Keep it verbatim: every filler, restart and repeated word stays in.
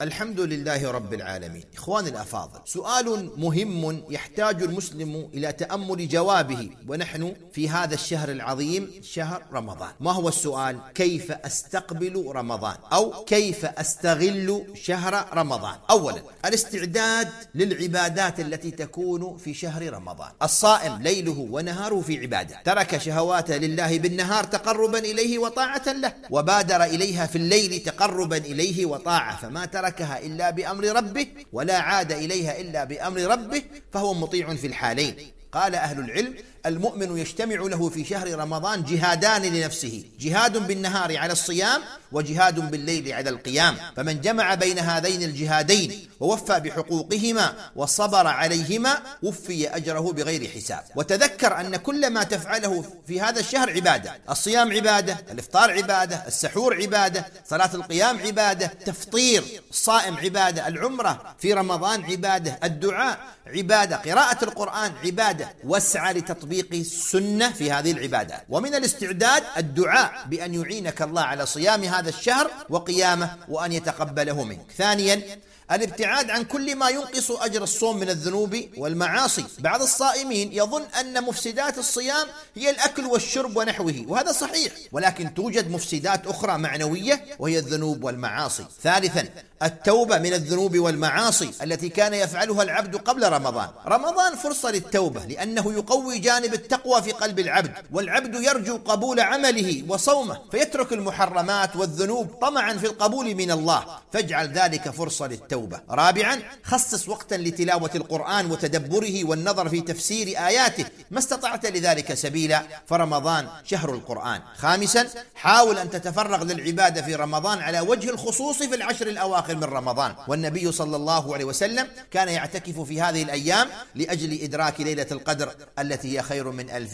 الحمد لله رب العالمين. إخواني الأفاضل، سؤال مهم يحتاج المسلم إلى تأمل جوابه ونحن في هذا الشهر العظيم شهر رمضان. ما هو السؤال؟ كيف أستقبل رمضان أو كيف أستغل شهر رمضان؟ أولا، الاستعداد للعبادات التي تكون في شهر رمضان. الصائم ليله ونهاره في عبادة، ترك شهواته لله بالنهار تقربا إليه وطاعة له، وبادر إليها في الليل تقربا إليه وطاعة، فما تركها إلا بأمر ربه ولا عاد إليها إلا بأمر ربه، فهو مطيع في الحالين. قال أهل العلم: المؤمن يجتمع له في شهر رمضان جهادان لنفسه، جهاد بالنهار على الصيام وجهاد بالليل على القيام، فمن جمع بين هذين الجهادين ووفى بحقوقهما وصبر عليهما وفي أجره بغير حساب. وتذكر أن كل ما تفعله في هذا الشهر عبادة، الصيام عبادة، الإفطار عبادة، السحور عبادة، صلاة القيام عبادة، تفطير الصائم عبادة، العمرة في رمضان عبادة، الدعاء عبادة، قراءة القرآن عبادة. واسعى لتطبيق السنة في هذه العبادات. ومن الاستعداد الدعاء بأن يعينك الله على صيام هذا الشهر وقيامه وأن يتقبله منك. ثانيا، الابتعاد عن كل ما ينقص أجر الصوم من الذنوب والمعاصي. بعض الصائمين يظن أن مفسدات الصيام هي الأكل والشرب ونحوه، وهذا صحيح، ولكن توجد مفسدات أخرى معنوية وهي الذنوب والمعاصي. ثالثا، التوبة من الذنوب والمعاصي التي كان يفعلها العبد قبل رمضان. رمضان فرصة للتوبة لأنه يقوي جانب التقوى في قلب العبد، والعبد يرجو قبول عمله وصومه فيترك المحرمات والذنوب طمعا في القبول من الله، فاجعل ذلك فرصة للتوبة. رابعا، خصص وقتا لتلاوة القرآن وتدبره والنظر في تفسير آياته ما استطعت لذلك سبيلا، فرمضان شهر القرآن. خامسا، حاول أن تتفرغ للعبادة في رمضان على وجه الخصوص في العشر الأواخر من رمضان، والنبي صلى الله عليه وسلم كان يعتكف في هذه الأيام لأجل إدراك ليلة القدر التي هي خير من ألف